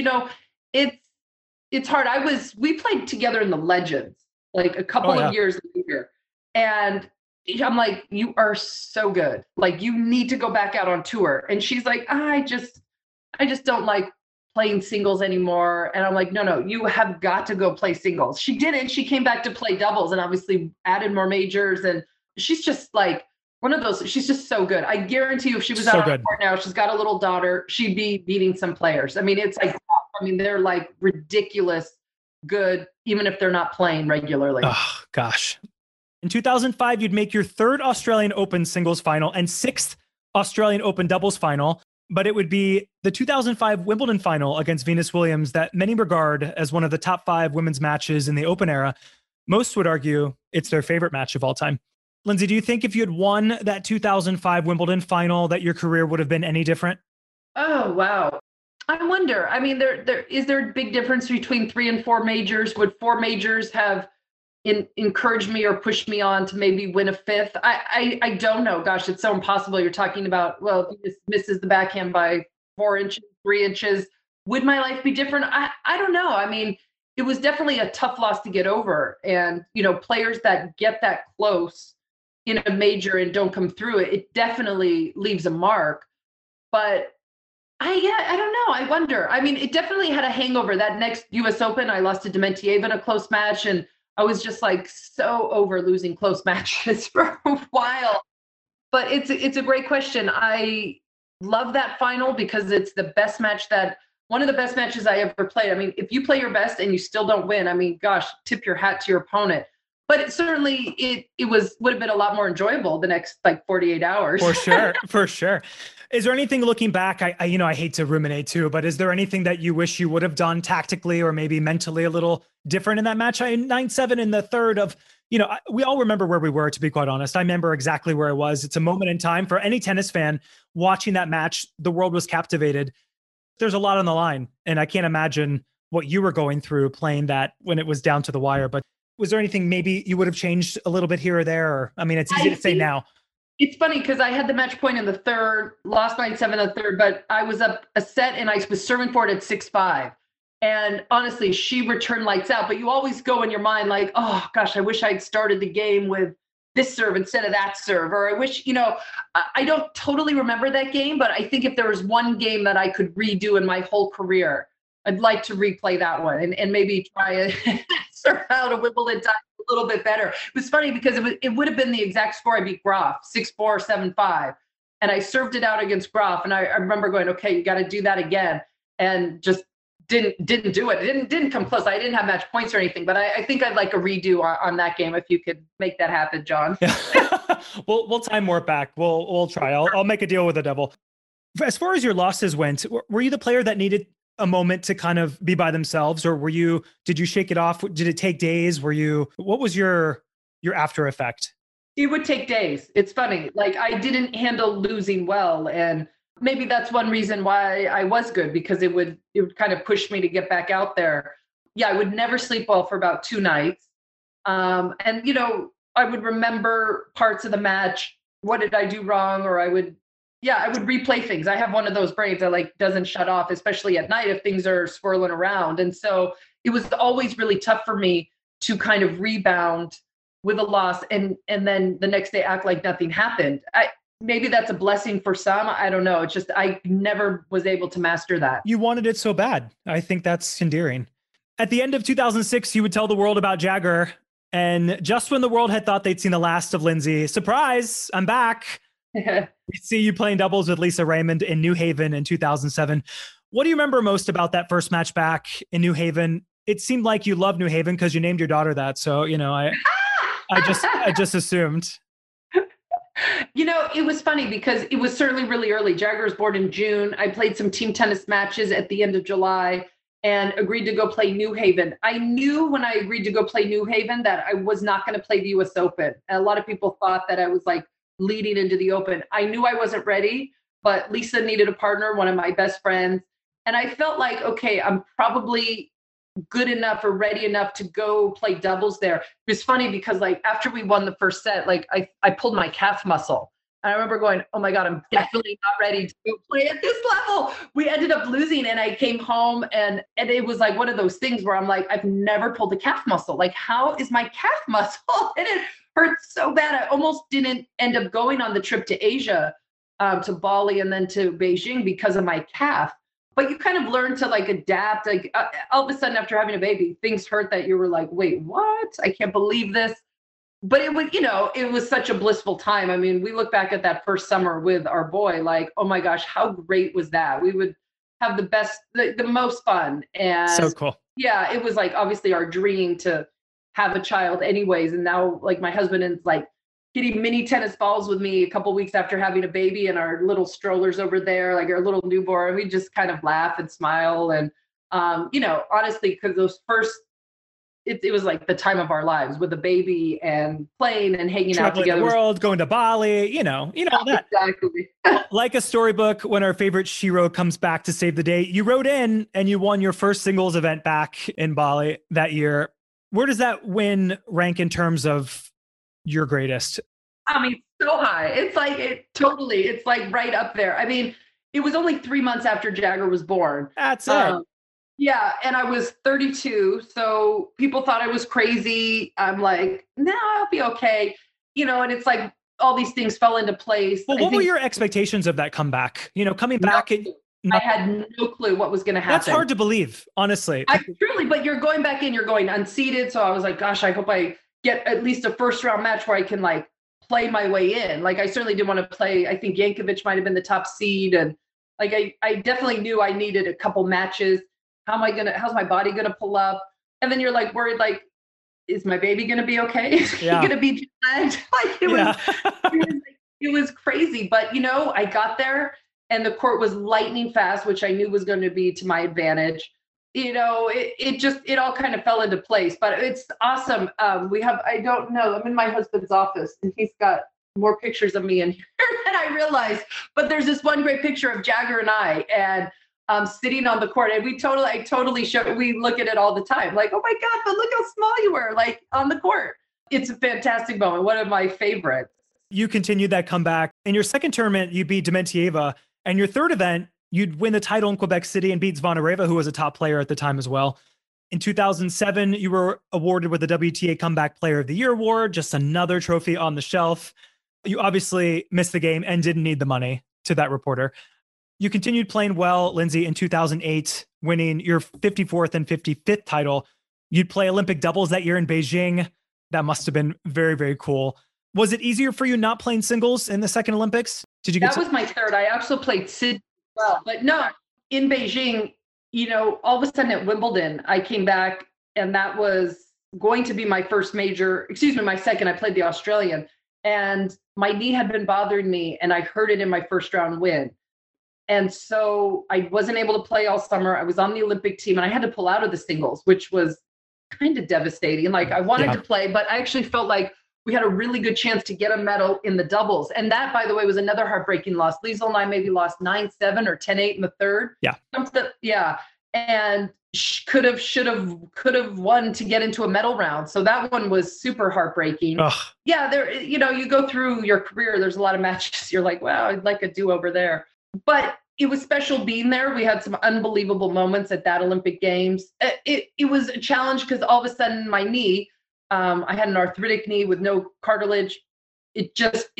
It's hard. We played together in the Legends, like a couple of years later. And I'm like, you are so good. Like, you need to go back out on tour. And she's like, I just don't like playing singles anymore. And I'm like, no, you have got to go play singles. She didn't. She came back to play doubles and obviously added more majors. And she's just like one of those, she's just so good. I guarantee you if she was out on court now, she's got a little daughter, she'd be beating some players. I mean, it's like, they're like ridiculous good, even if they're not playing regularly. Oh, gosh. In 2005, you'd make your 3rd Australian Open singles final and 6th Australian Open doubles final. But it would be the 2005 Wimbledon final against Venus Williams that many regard as one of the top 5 women's matches in the Open era. Most would argue it's their favorite match of all time. Lindsay, do you think if you had won that 2005 Wimbledon final that your career would have been any different? Oh, wow. I wonder. I mean, is there a big difference between 3 and 4 majors? Would 4 majors have encouraged me or pushed me on to maybe win a fifth. I don't know. Gosh, it's so impossible. You're talking about, well, if he misses the backhand by 4 inches, 3 inches, would my life be different? I don't know. I mean, it was definitely a tough loss to get over. And, players that get that close in a major and don't come through it, it definitely leaves a mark. But I don't know. I wonder. I mean, it definitely had a hangover. That next US Open, I lost to Dementieva in a close match. And I was just like so over losing close matches for a while. But it's a great question. I love that final because it's the best match one of the best matches I ever played. I mean, if you play your best and you still don't win, I mean, gosh, tip your hat to your opponent. But it certainly would have been a lot more enjoyable the next 48 hours. For sure. Is there anything looking back? I hate to ruminate too, but is there anything that you wish you would have done tactically or maybe mentally a little different in that match? 9-7 in the third of, we all remember where we were, to be quite honest. I remember exactly where I was. It's a moment in time for any tennis fan watching that match. The world was captivated. There's a lot on the line, and I can't imagine what you were going through playing that when it was down to the wire. But was there anything maybe you would have changed a little bit here or there? Or, I mean, it's easy to say now. It's funny because I had the match point in the third, lost 9-7 in the third, but I was up a set and I was serving for it at 6-5. And honestly, she returned lights out. But you always go in your mind like, oh, gosh, I wish I'd started the game with this serve instead of that serve. Or I wish, I don't totally remember that game, but I think if there was one game that I could redo in my whole career, I'd like to replay that one and maybe try and serve out a Wimbledon time a little bit better. It was funny because it would have been the exact score. I beat Graf 6-4, 7-5. And I served it out against Graf. And I remember going, okay, you got to do that again. And just didn't do it. It didn't come close. I didn't have match points or anything, but I think I'd like a redo on that game if you could make that happen, John. Yeah. We'll time warp back. We'll try. I'll make a deal with the devil. As far as your losses went, were you the player that needed a moment to kind of be by themselves, or did you shake it off? Did it take days? What was your after effect? It would take days. It's funny. I didn't handle losing well. And maybe that's one reason why I was good, because it would kind of push me to get back out there. Yeah, I would never sleep well for about 2 nights. And, I would remember parts of the match. What did I do wrong? Or I would replay things. I have one of those brains that doesn't shut off, especially at night if things are swirling around. And so it was always really tough for me to kind of rebound with a loss and then the next day act like nothing happened. Maybe that's a blessing for some. I don't know. It's just, I never was able to master that. You wanted it so bad. I think that's endearing. At the end of 2006, you would tell the world about Jagger. And just when the world had thought they'd seen the last of Lindsay, surprise, I'm back. We see you playing doubles with Lisa Raymond in New Haven in 2007. What do you remember most about that first match back in New Haven? It seemed like you loved New Haven because you named your daughter that. So, I just assumed. It was funny because it was certainly really early. Jagger was born in June. I played some team tennis matches at the end of July and agreed to go play New Haven. I knew when I agreed to go play New Haven that I was not going to play the US Open. And a lot of people thought that I was leading into the Open. I knew I wasn't ready, but Lisa needed a partner, one of my best friends. And I felt like, okay, I'm probably good enough or ready enough to go play doubles there. It was funny because after we won the first set, I pulled my calf muscle. And I remember going, oh my God, I'm definitely not ready to go play at this level. We ended up losing and I came home and it was one of those things where I'm I've never pulled a calf muscle. How is my calf muscle? And it hurt so bad. I almost didn't end up going on the trip to Asia, to Bali and then to Beijing because of my calf. But you kind of learn to adapt. All of a sudden after having a baby, things hurt that you were wait, what? I can't believe this. But it was, it was such a blissful time. I mean, we look back at that first summer with our boy, oh my gosh, how great was that? We would have the most fun. And so cool. Yeah, it was obviously our dream to have a child anyways. And now my husband is getting mini tennis balls with me a couple weeks after having a baby and our little strollers over there, our little newborn. We just kind of laugh and smile. And, honestly, because those first, it was the time of our lives with a baby and playing and hanging out together. The world, going to Bali, all that. Exactly. Like a storybook, when our favorite Shiro comes back to save the day, you wrote in and you won your first singles event back in Bali that year. Where does that win rank in terms of your greatest? I mean, so high. It's like it's like right up there. I mean, it was only 3 months after Jagger was born. That's it. Yeah, and I was 32, so people thought I was crazy. I'm like, no, I'll be okay. And it's like all these things fell into place. Well, what were your expectations of that comeback? Coming back. I had no clue what was going to happen. That's hard to believe, honestly. Truly, but you're going back in, you're going unseeded. So I was like, gosh, I hope I get at least a first round match where I can like play my way in. Like I certainly didn't want to play. I think Yankovic might have been the top seed. And like, I definitely knew I needed a couple matches. How's my body going to pull up? And then you're like worried, like, is my baby going to be okay? Is he going to be jet-lagged? Like it was crazy. But I got there and the court was lightning fast, which I knew was going to be to my advantage. It all kind of fell into place, but it's awesome. I don't know, I'm in my husband's office and he's got more pictures of me in here than I realized, but there's this one great picture of Jagger and I, and sitting on the court, and I totally show, we look at it all the time, like, oh my God, but look how small you were, like on the court. It's a fantastic moment. One of my favorites. You continued that comeback. In your second tournament, you beat Dementieva, and your third event, you'd win the title in Quebec City and beat Zvonareva, who was a top player at the time as well. In 2007, you were awarded with the WTA Comeback Player of the Year award, just another trophy on the shelf. You obviously missed the game and didn't need the money, to that reporter. You continued playing well, Lindsay, in 2008, winning your 54th and 55th title. You'd play Olympic doubles that year in Beijing. That must have been very, very cool. Was it easier for you not playing singles in the second Olympics? That was my third. I also played Sydney as well, but no, in Beijing, all of a sudden at Wimbledon, I came back and that was going to be my second. I played the Australian and my knee had been bothering me and I hurt it in my first round win. And so I wasn't able to play all summer. I was on the Olympic team and I had to pull out of the singles, which was kind of devastating. Like I wanted to play, but I actually felt like we had a really good chance to get a medal in the doubles. And that, by the way, was another heartbreaking loss. Liesl and I maybe lost 9-7 or 10-8 in the third. Yeah. And could have won to get into a medal round. So that one was super heartbreaking. Ugh. Yeah. There, you go through your career, there's a lot of matches. You're like, wow, I'd like a do-over there. But it was special being there. We had some unbelievable moments at that Olympic Games. It was a challenge because all of a sudden my knee, I had an arthritic knee with no cartilage. It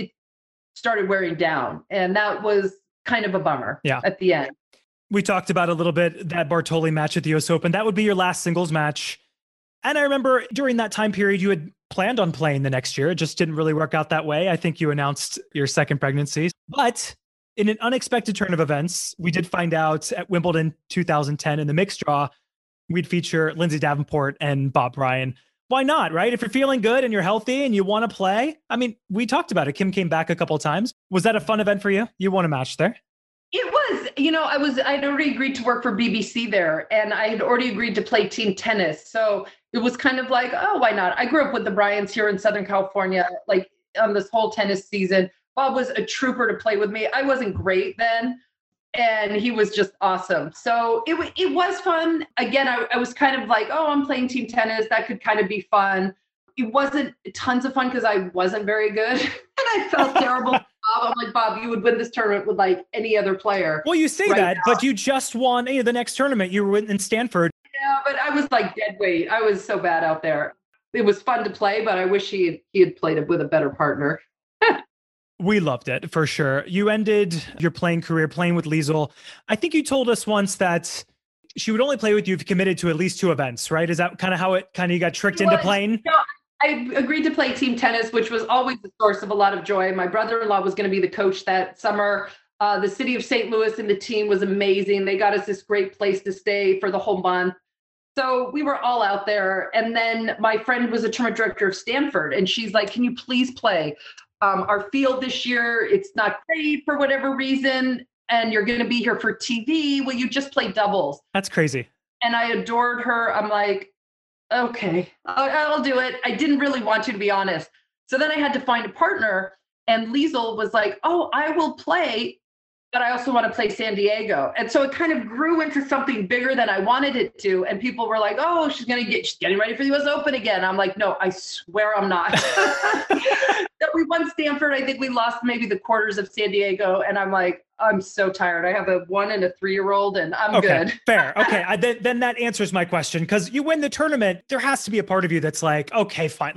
started wearing down. And that was kind of a bummer at the end. We talked about a little bit that Bartoli match at the US Open. That would be your last singles match. And I remember during that time period, you had planned on playing the next year. It just didn't really work out that way. I think you announced your second pregnancy. But in an unexpected turn of events, we did find out at Wimbledon 2010 in the mixed draw, we'd feature Lindsay Davenport and Bob Bryan. Why not, right? If you're feeling good and you're healthy and you want to play. I mean, we talked about it. Kim came back a couple of times. Was that a fun event for you? You won a match there. It was, I'd already agreed to work for BBC there and I had already agreed to play team tennis. So it was kind of like, oh, why not? I grew up with the Bryans here in Southern California, like on this whole tennis season. Bob was a trooper to play with me. I wasn't great then, and he was just awesome. So it was fun. Again, I was kind of like, oh, I'm playing team tennis. That could kind of be fun. It wasn't tons of fun because I wasn't very good, and I felt terrible. Bob, I'm like, Bob, you would win this tournament with like any other player. Well, you say that, but you just won the next tournament. You were in Stanford. Yeah, but I was like dead weight. I was so bad out there. It was fun to play, but I wish he had played it with a better partner. We loved it for sure. You ended your playing career playing with Liesl. I think you told us once that she would only play with you if you committed to at least 2 events, right? Is that kind of how you got tricked into playing? No, I agreed to play team tennis, which was always the source of a lot of joy. My brother-in-law was going to be the coach that summer. The city of St. Louis and the team was amazing. They got us this great place to stay for the whole month. So we were all out there. And then my friend was a tournament director of Stanford. And she's like, can you please play? Our field this year, it's not great for whatever reason, and you're going to be here for TV. Will you just play doubles? That's crazy. And I adored her. I'm like, okay, I'll do it. I didn't really want to be honest. So then I had to find a partner, and Liesl was like, oh, I will play but I also want to play San Diego. And so it kind of grew into something bigger than I wanted it to. And people were like, oh, she's getting ready for the US Open again. I'm like, no, I swear I'm not. That we won Stanford. I think we lost maybe the quarters of San Diego. And I'm like, I'm so tired. I have a 1 and a 3-year-old and I'm good. Fair. Okay. Then that answers my question. Because you win the tournament, there has to be a part of you that's like, okay, fine.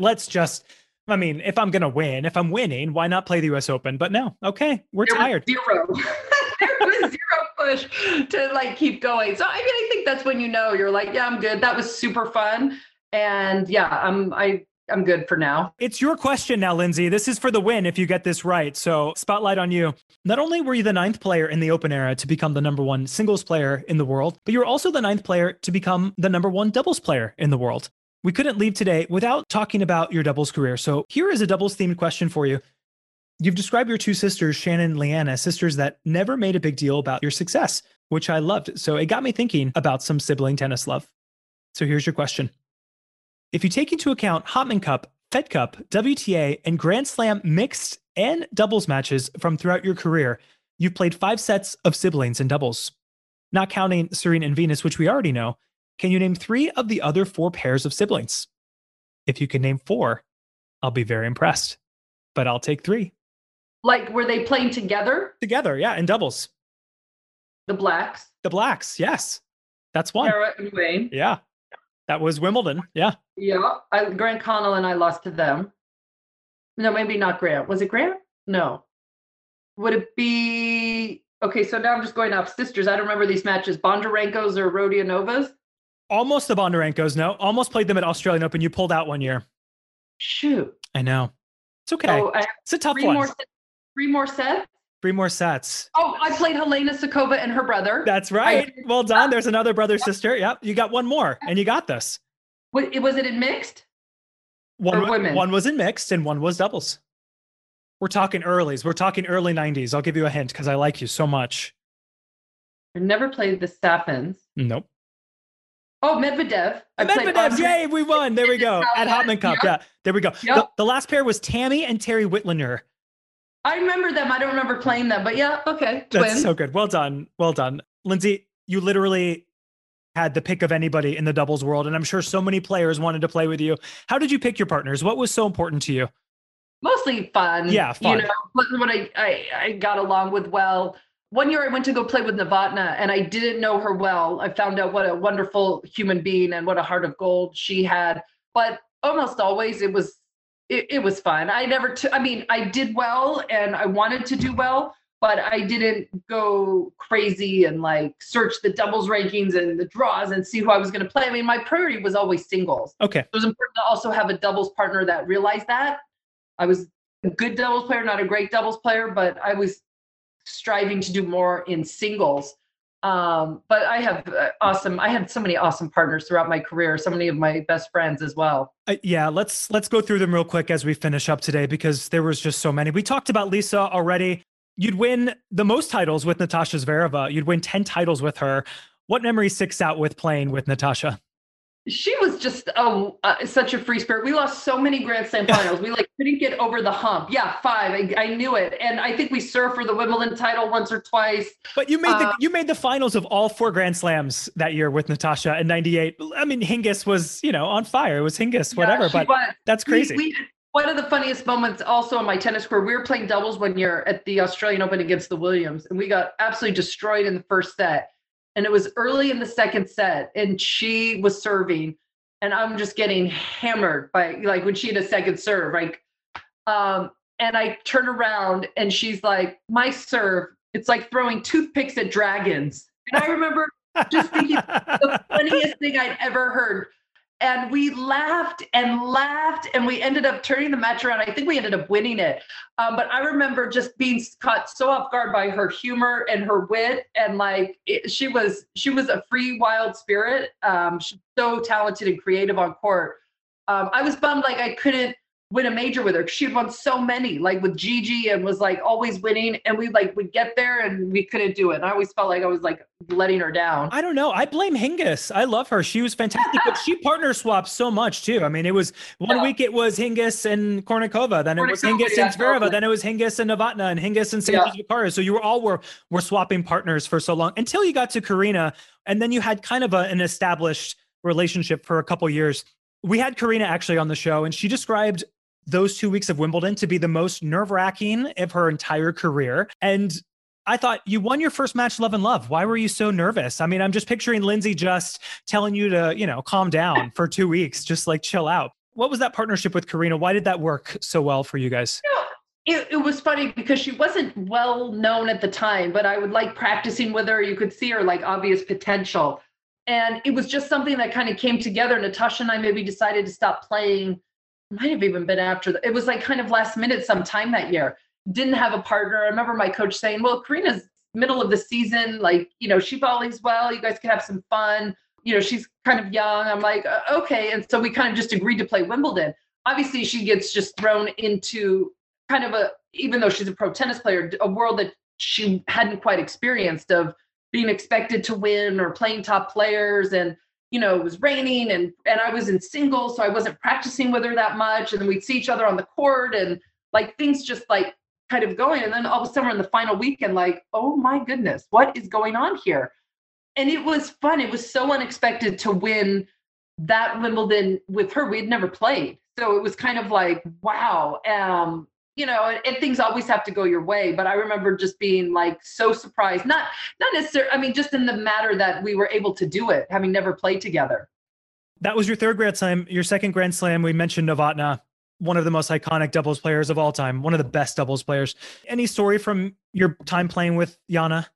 If I'm going to win, if I'm winning, why not play the US Open? But no, okay, we're tired. There was zero push to like keep going. So I think that's when you're like, yeah, I'm good. That was super fun. And yeah, I'm good for now. It's your question now, Lindsay. This is for the win if you get this right. So spotlight on you. Not only were you the 9th player in the Open era to become the #1 singles player in the world, but you were also the 9th player to become the #1 doubles player in the world. We couldn't leave today without talking about your doubles career. So here is a doubles themed question for you. You've described your 2 sisters, Shannon and Leanna, sisters that never made a big deal about your success, which I loved. So it got me thinking about some sibling tennis love. So here's your question. If you take into account Hopman Cup, Fed Cup, WTA, and Grand Slam mixed and doubles matches from throughout your career, you've played 5 sets of siblings in doubles. Not counting Serena and Venus, which we already know, can you name 3 of the other 4 pairs of siblings? If you can name 4, I'll be very impressed. But I'll take 3. Like, were they playing together? Together, yeah, in doubles. The Blacks. The Blacks, yes. That's one. Sarah and Wayne. Yeah. That was Wimbledon, yeah. Yeah. Grant Connell and I lost to them. No, maybe not Grant. Was it Grant? No. Would it be... Okay, so now I'm just going off sisters. I don't remember these matches. Bondarenkos or Rodionovas? Almost the Bondarenkos, no. Almost played them at Australian Open. You pulled out one year. Shoot. I know. It's okay. Oh, it's a tough one. 3 more sets? 3 more sets. Oh, I played Helena Sukova and her brother. That's right. Well done. There's another brother-sister. Yep. You got one more, and you got this. Was it in mixed? One was in mixed, and one was doubles. We're talking earlies. We're talking early 90s. I'll give you a hint because I like you so much. I never played the Sappins. Nope. Oh, Medvedev. Medvedev, yay, we won. There we go. At Hopman Cup. Yeah, there we go. Yep. The last pair was Tammy and Terry Whitlander. I remember them. I don't remember playing them, but yeah, okay. That's Twins. so good. Well done. Well done. Lindsay, you literally had the pick of anybody in the doubles world, and I'm sure so many players wanted to play with you. How did you pick your partners? What was so important to you? Mostly fun. Yeah, fun. What I got along with well. One year I went to go play with Novotna, and I didn't know her well. I found out what a wonderful human being and what a heart of gold she had. But almost always it was fun. I did well and I wanted to do well, but I didn't go crazy and like search the doubles rankings and the draws and see who I was going to play. I mean, my priority was always singles. Okay. It was important to also have a doubles partner that realized that. I was a good doubles player, not a great doubles player, but I was striving to do more in singles. But I had so many awesome partners throughout my career, so many of my best friends as well. Yeah, let's go through them real quick as we finish up today, because there was just so many. We talked about Lisa already. You'd win the most titles with Natasha Zvereva. You'd win 10 titles with her. What memory sticks out with playing with Natasha? She was just such a free spirit. We lost so many Grand Slam finals. We couldn't get over the hump. Yeah, 5. I knew it, and I think we served for the Wimbledon title once or twice. But you made the finals of all 4 Grand Slams that year with Natasha in '98. I mean, Hingis was on fire. It was Hingis, whatever. But that's crazy. One of the funniest moments also in my tennis career, we were playing doubles one year at the Australian Open against the Williams, and we got absolutely destroyed in the first set. And it was early in the second set, and she was serving, and I'm just getting hammered by when she had a second serve, and I turn around and she's like, "My serve, it's like throwing toothpicks at dragons." And I remember just thinking the funniest thing I'd ever heard. And we laughed and laughed, and we ended up turning the match around. I think we ended up winning it. But I remember just being caught so off guard by her humor and her wit. And she was a free, wild spirit. She's so talented and creative on court. I was bummed I couldn't win a major with her. She had won so many, like with Gigi, and was like always winning. And we like would get there and we couldn't do it. And I always felt like I was like letting her down. I don't know. I blame Hingis. I love her. She was fantastic, but she partner swapped so much too. I mean, it was one week it was Hingis and Kornikova, then it was Hingis and Zvereva, then it was Hingis and Novotná, and Hingis and Sanchez-Vicario. So you were swapping partners for so long until you got to Karina, and then you had kind of an established relationship for a couple years. We had Karina actually on the show, and she described those 2 weeks of Wimbledon to be the most nerve-wracking of her entire career. And I thought, you won your first match, Love and Love. Why were you so nervous? I mean, I'm just picturing Lindsay just telling you to, calm down for 2 weeks, just like chill out. What was that partnership with Karina? Why did that work so well for you guys? It was funny because she wasn't well known at the time, but I would like practicing with her. You could see her like obvious potential. And it was just something that kind of came together. Natasha and I maybe decided to stop playing. Might have even been after it was like kind of last minute sometime that year. Didn't have a partner. I remember my coach saying, well, Karina's middle of the season, like, she volleys well, you guys could have some fun. She's kind of young. I'm like, okay. And so we kind of just agreed to play Wimbledon. Obviously she gets just thrown into kind of even though she's a pro tennis player, a world that she hadn't quite experienced, of being expected to win or playing top players. And it was raining and I was in singles, so I wasn't practicing with her that much. And then we'd see each other on the court and like things just like kind of going. And then all of a sudden we're in the final weekend, like, oh my goodness, what is going on here? And it was fun. It was so unexpected to win that Wimbledon with her. We had never played. So it was kind of like, wow. And things always have to go your way. But I remember just being like so surprised, not necessarily, I mean, just in the matter that we were able to do it, having never played together. That was your third Grand Slam, your second Grand Slam. We mentioned Novotná, one of the most iconic doubles players of all time, one of the best doubles players. Any story from your time playing with Jana?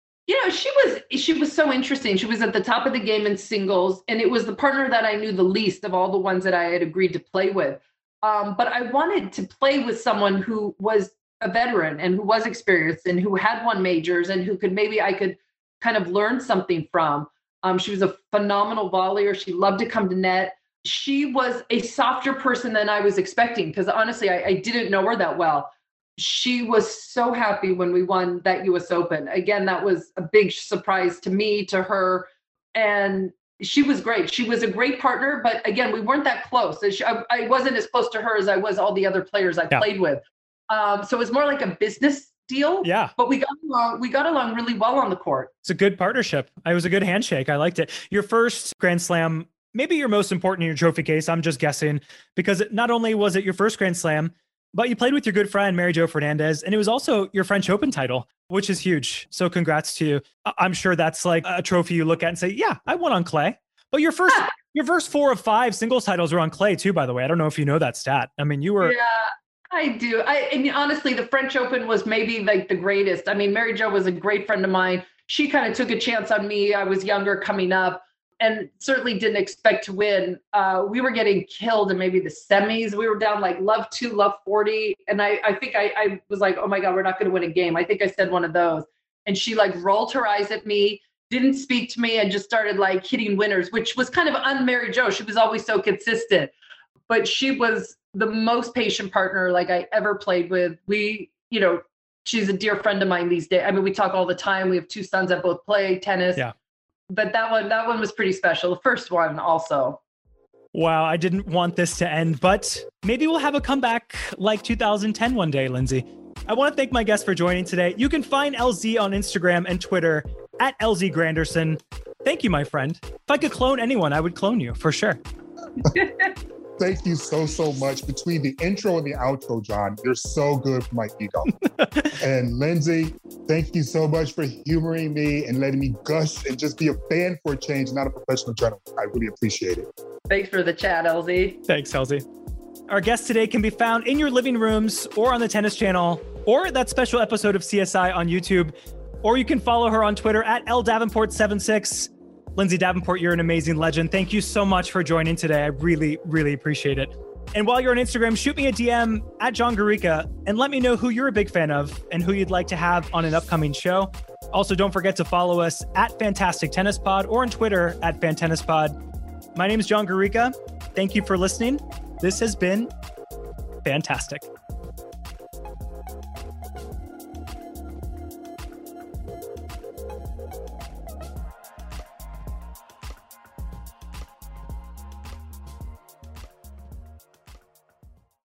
She was so interesting. She was at the top of the game in singles, and it was the partner that I knew the least of all the ones that I had agreed to play with. But I wanted to play with someone who was a veteran and who was experienced and who had won majors and who I could kind of learn something from. She was a phenomenal volleyer. She loved to come to net. She was a softer person than I was expecting, because honestly, I didn't know her that well. She was so happy when we won that US Open. Again, that was a big surprise to me, to her. And she was great. She was a great partner, but again, we weren't that close. I wasn't as close to her as I was all the other players I played with. So it was more like a business deal. Yeah. But we got along really well on the court. It's a good partnership. It was a good handshake. I liked it. Your first Grand Slam, maybe your most important in your trophy case, I'm just guessing, because not only was it your first Grand Slam, but you played with your good friend, Mary Jo Fernandez, and it was also your French Open title, which is huge. So congrats to you. I'm sure that's like a trophy you look at and say, yeah, I won on clay. But your first 4 of 5 singles titles were on clay too, by the way. I don't know if you know that stat. I mean, you were... Yeah, I do. I mean, honestly, the French Open was maybe like the greatest. I mean, Mary Jo was a great friend of mine. She kind of took a chance on me. I was younger coming up and certainly didn't expect to win. We were getting killed in maybe the semis. We were down like love 2, love 40. And I think I was like, oh my God, we're not going to win a game. I think I said one of those. And she like rolled her eyes at me, didn't speak to me, and just started like hitting winners, which was kind of un-Mary Jo. She was always so consistent, but she was the most patient partner like I ever played with. She's a dear friend of mine these days. I mean, we talk all the time. We have 2 sons that both play tennis. Yeah. But that one was pretty special. The first one also. Wow, I didn't want this to end, but maybe we'll have a comeback like 2010 one day, Lindsay. I want to thank my guests for joining today. You can find LZ on Instagram and Twitter at LZ Granderson. Thank you, my friend. If I could clone anyone, I would clone you for sure. Thank you so much. Between the intro and the outro, John, you're so good for my ego. And Lindsay, thank you so much for humoring me and letting me gush and just be a fan for a change, not a professional journalist. I really appreciate it. Thanks for the chat, LZ. Thanks, LZ. Our guest today can be found in your living rooms or on the Tennis Channel or that special episode of CSI on YouTube, or you can follow her on Twitter at LDavenport76. Lindsay Davenport, you're an amazing legend. Thank you so much for joining today. I really, really appreciate it. And while you're on Instagram, shoot me a DM at John Garica and let me know who you're a big fan of and who you'd like to have on an upcoming show. Also, don't forget to follow us at Fantastic Tennis Pod or on Twitter at FanTennisPod. My name is John Garica. Thank you for listening. This has been fantastic.